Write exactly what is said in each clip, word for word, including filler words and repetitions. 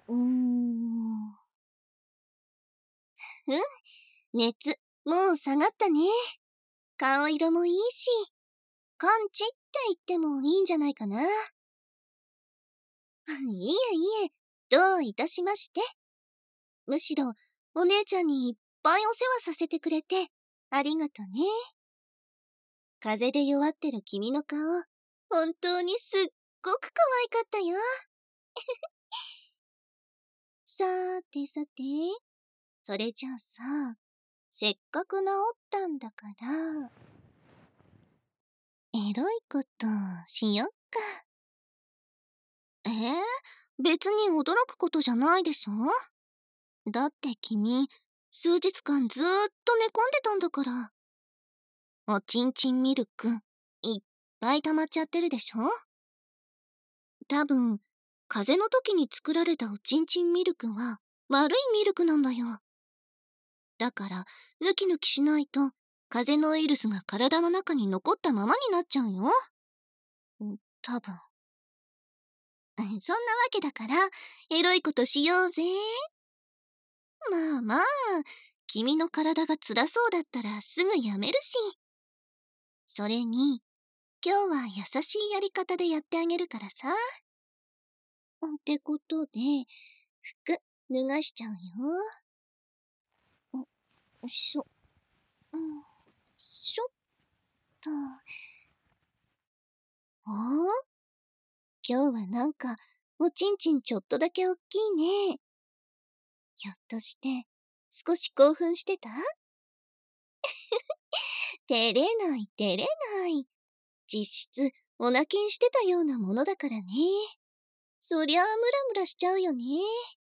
うーん。うん、熱、もう下がったね。顔色もいいし、完治って言ってもいいんじゃないかな。いえいえ、どういたしまして。むしろ、お姉ちゃんにいっぱいお世話させてくれて、ありがとね。風邪で弱ってる君の顔、本当にすっごく可愛かったよ。さーてさて、それじゃあさ、せっかく治ったんだから、エロいことしよっか。えー、別に驚くことじゃないでしょ？だって君、数日間ずーっと寝込んでたんだから。おちんちんミルク、いっぱい溜まっちゃってるでしょ？多分、風邪の時に作られたおちんちんミルクは悪いミルクなんだよ。だから、抜き抜きしないと、風邪のウイルスが体の中に残ったままになっちゃうよ。多分。そんなわけだから、エロいことしようぜ。まあまあ、君の体が辛そうだったらすぐやめるし。それに、今日は優しいやり方でやってあげるからさ。ってことで、服脱がしちゃうよ。よいしょ。うん、しょっと。おー？今日はなんか、おちんちんちょっとだけおっきいね。ひょっとして、少し興奮してた？照れない、照れない。実質、お泣きんしてたようなものだからね。そりゃあムラムラしちゃうよね。ん？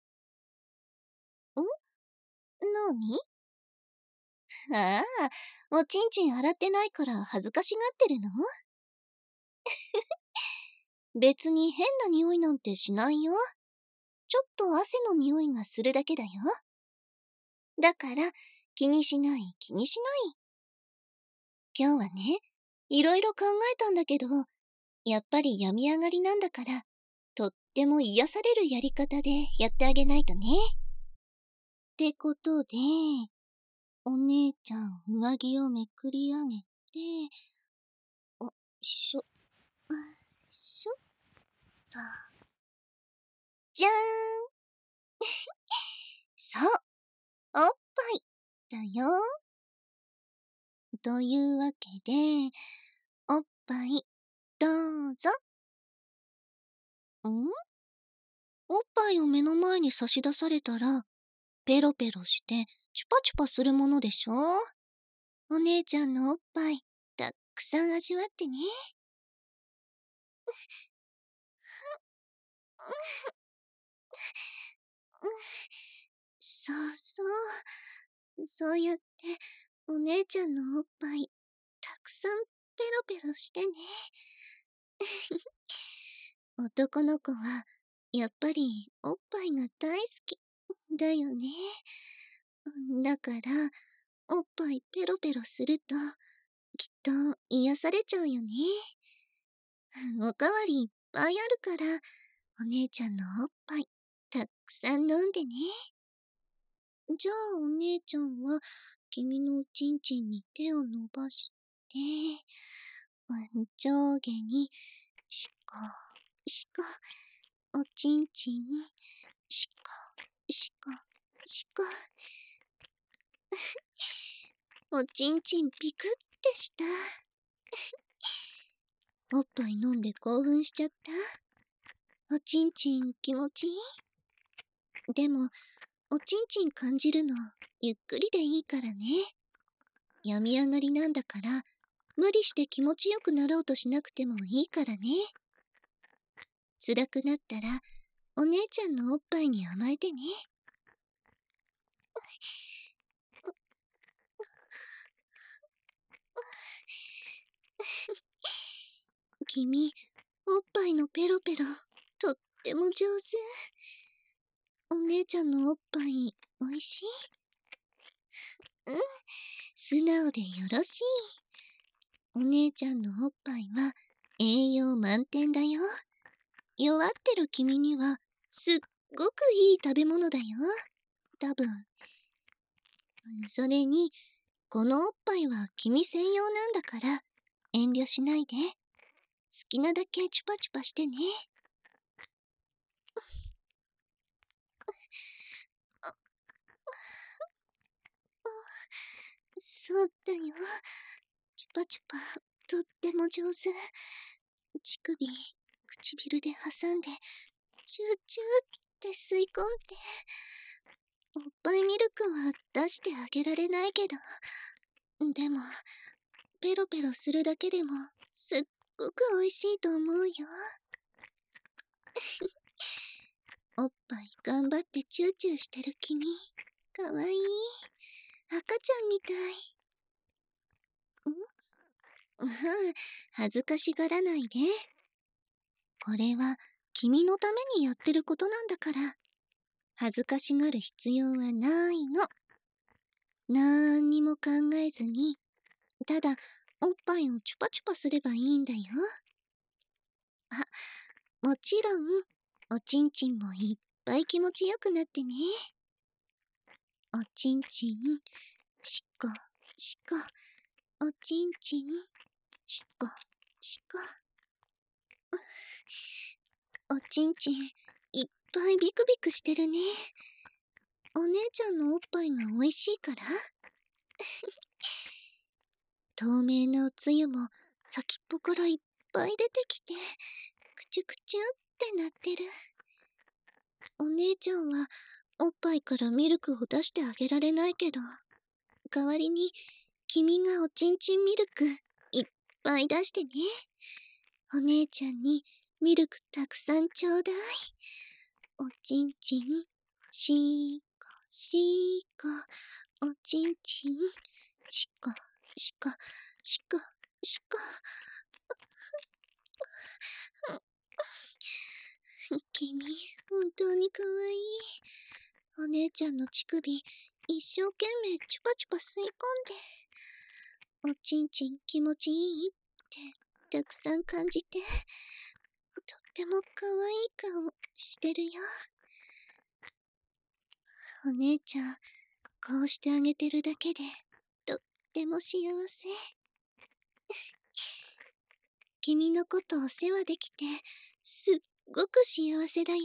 なに？ああ、おちんちん洗ってないから恥ずかしがってるの？別に変な匂いなんてしないよ。ちょっと汗の匂いがするだけだよ。だから、気にしない気にしない。今日はね、いろいろ考えたんだけど、やっぱり病み上がりなんだから、とっても癒されるやり方でやってあげないとね。ってことで、お姉ちゃん上着をめくり上げて、おっしょ、よいしょっと。じゃーんそう、おっぱいだよ。というわけで、おっぱいどうぞ。ん？おっぱいを目の前に差し出されたら、ペロペロしてチュパチュパするものでしょ？お姉ちゃんのおっぱい、たっくさん味わってね。そうそう。そうやって、お姉ちゃんのおっぱい、たくさんペロペロしてね。男の子は、やっぱりおっぱいが大好き、だよね。だから、おっぱいペロペロすると、きっと癒されちゃうよね。おかわりいっぱいあるから、お姉ちゃんのおっぱい、たくさん飲んでね。じゃあお姉ちゃんは、君のおちんちんに手を伸ばして、上下に、しこ、しこ、おちんちん、しこ、しこ、しこ。おちんちんピクってした。おっぱい飲んで興奮しちゃった？おちんちん気持ちいい？でも、おちんちん感じるの、ゆっくりでいいからね。病み上がりなんだから、無理して気持ちよくなろうとしなくてもいいからね。辛くなったら、お姉ちゃんのおっぱいに甘えてね。君、おっぱいのペロペロ、とっても上手。お姉ちゃんのおっぱい、おいしい？うん、素直でよろしい。お姉ちゃんのおっぱいは栄養満点だよ。弱ってる君にはすっごくいい食べ物だよ。多分。それに、このおっぱいは君専用なんだから、遠慮しないで。好きなだけチュパチュパしてね。そうだよ。チュパチュパ、とっても上手。乳首、唇で挟んで、チューチューって吸い込んで。おっぱいミルクは出してあげられないけど、でも、ペロペロするだけでも、すっごく美味しいと思うよ。おっぱい頑張ってチューチューしてる君、かわいい。赤ちゃんみたい。ん？ああ、恥ずかしがらないで。これは君のためにやってることなんだから、恥ずかしがる必要はないの。なんにも考えずに、ただおっぱいをチュパチュパすればいいんだよ。あ、もちろん、おちんちんもいっぱい気持ちよくなってね。おちんちん、しこ、しこ、おちんちん、しこ、しこ。おちんちん、いっぱいビクビクしてるね。お姉ちゃんのおっぱいが美味しいから。透明なおつゆも先っぽからいっぱい出てきて、くちゅくちゅってなってる。お姉ちゃんはおっぱいからミルクを出してあげられないけど、代わりに君がおちんちんミルクいっぱい出してね。お姉ちゃんにミルクたくさんちょうだい。おちんちん、しこしこ、おちんちん、しこしこしこしこ。君、本当にかわいい。お姉ちゃんの乳首、一生懸命チュパチュパ吸い込んで、おちんちん気持ちいいってたくさん感じて、とってもかわいい顔してるよ。お姉ちゃん、こうしてあげてるだけで、とっても幸せ。君のことお世話できて、すっごく幸せだよ。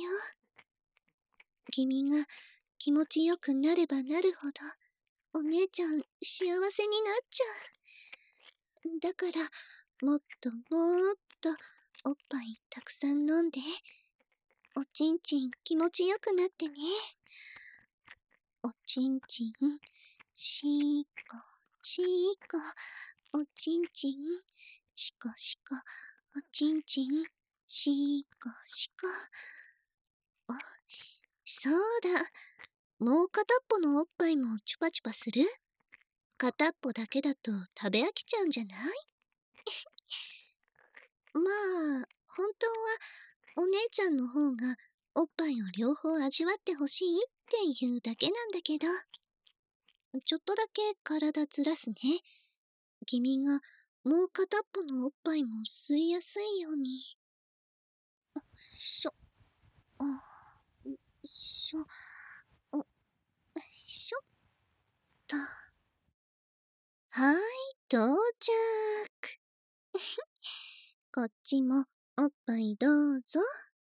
君が気持ちよくなればなるほど、お姉ちゃん幸せになっちゃう。だから、もっともっとおっぱいたくさん飲んで、おちんちん気持ちよくなってね。おちんちん、しこ、しこ、おちんちん、しこしこ、おちんちん、しこしこ。あ、そうだ。もう片っぽのおっぱいもチュパチュパする？片っぽだけだと食べ飽きちゃうんじゃない？まあ、本当はお姉ちゃんの方がおっぱいを両方味わってほしいっていうだけなんだけど、ちょっとだけ体ずらすね。君がもう片っぽのおっぱいも吸いやすいように。しょ、あ、しょ、しょっと。はーい、到着。こっちもおっぱいどうぞ。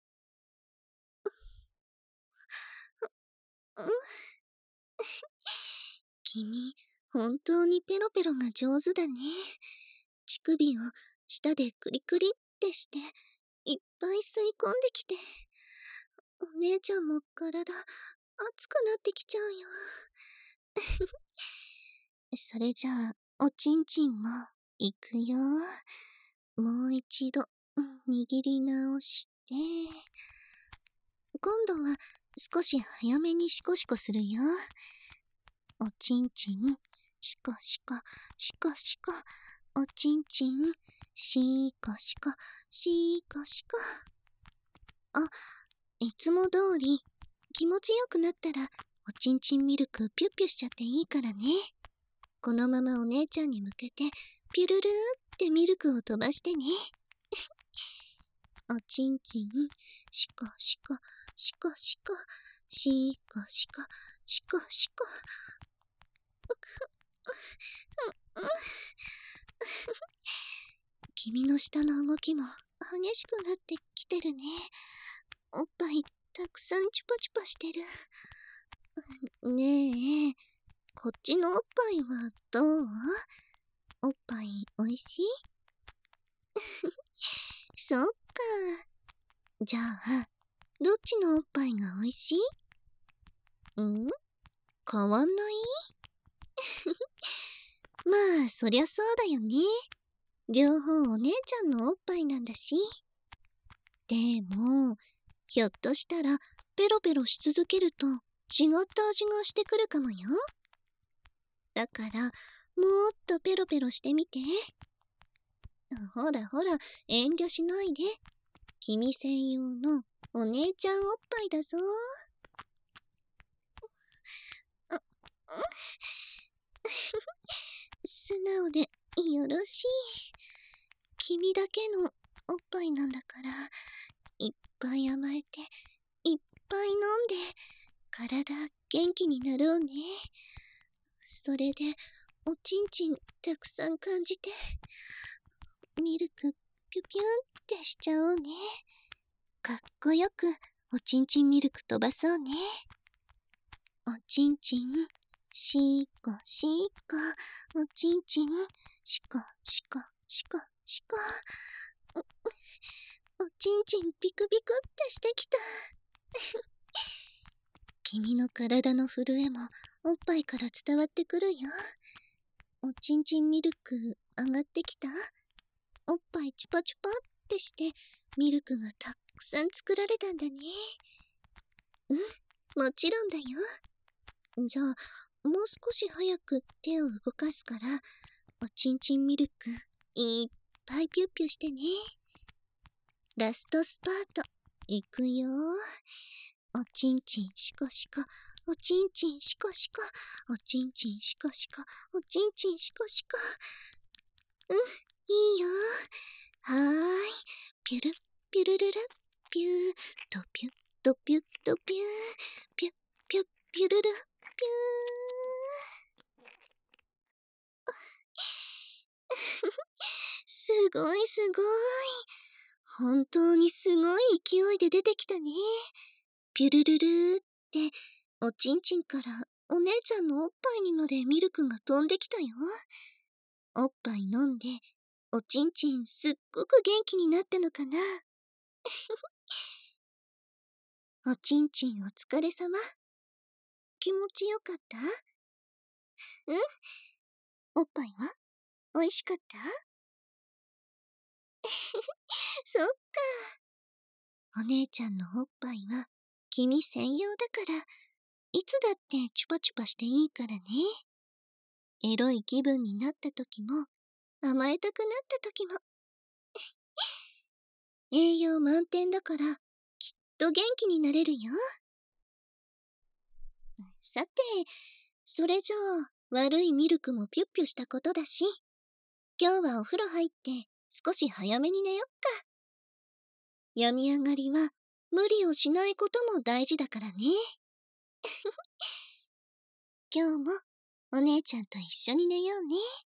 君、本当にペロペロが上手だね。乳首を舌でクリクリってして、いっぱい吸い込んできて。お姉ちゃんも体、熱くなってきちゃうよ。それじゃあ、おちんちんも、いくよ。もう一度、握り直して、今度は少し早めにシコシコするよ。おちんちん、シコシコ、シコシコ。おちんちん、シコシコ、シコシコ。あ、いつも通り、気持ちよくなったら、おちんちんミルクピュッピュしちゃっていいからね。このままお姉ちゃんに向けて、ピュルルーってミルクを飛ばしてね。 おちんちん、しこしこ、しこしこ、しこしこ、しこしこ。君の舌の動きも激しくなってきてるね。おっぱいたくさんチュパチュパしてる。ねえ、こっちのおっぱいはどう？おっぱいおいしい？そっか。じゃあ、どっちのおっぱいがおいしい？ん？変わんない？まあ、そりゃそうだよね。両方お姉ちゃんのおっぱいなんだし。でも、ひょっとしたらペロペロし続けると違った味がしてくるかもよ。だから、もっとペロペロしてみて。ほらほら、遠慮しないで。君専用のお姉ちゃんおっぱいだぞ。素直でよろしい。君だけのおっぱいなんだから、いっぱい甘えて、いっぱい飲んで、体元気になろうね。それで、おちんちんたくさん感じて、ミルクピュピュンってしちゃおうね。かっこよくおちんちんミルク飛ばそうね。おちんちん、しこしこ、おちんちん、しこしこしこしこ。おちんちんピクピクってしてきた。君の体の震えもおっぱいから伝わってくるよ。おちんちんミルク上がってきた？おっぱいチュパチュパってしてミルクがたくさん作られたんだね。うん、もちろんだよ。じゃあ、もう少し早く手を動かすから、おちんちんミルクいっぱいピュッピュしてね。ラストスパート、いくよ。おちんちんしこしこ、おちんちんしこしこ、おちんちんしこしこ、おちんちんしこしこ。うん、いいよ。はーい。ピュルピュルルル、ピューとピュッとピュッとピュー、ピュッピュッピュルル、ピュー。すごいすごい。本当にすごい勢いで出てきたね。ピュルルルーって、おちんちんからお姉ちゃんのおっぱいにまでミルクが飛んできたよ。おっぱい飲んで、おちんちんすっごく元気になったのかな。おちんちんお疲れ様。気持ちよかった？うん？おっぱいはおいしかった？そっか。お姉ちゃんのおっぱいは君専用だから、いつだってチュパチュパしていいからね。エロい気分になった時も、甘えたくなった時も。栄養満点だから、きっと元気になれるよ。さて、それじゃあ、悪いミルクもピュッピュしたことだし、今日はお風呂入って少し早めに寝よっか。病み上がりは無理をしないことも大事だからね。今日もお姉ちゃんと一緒に寝ようね。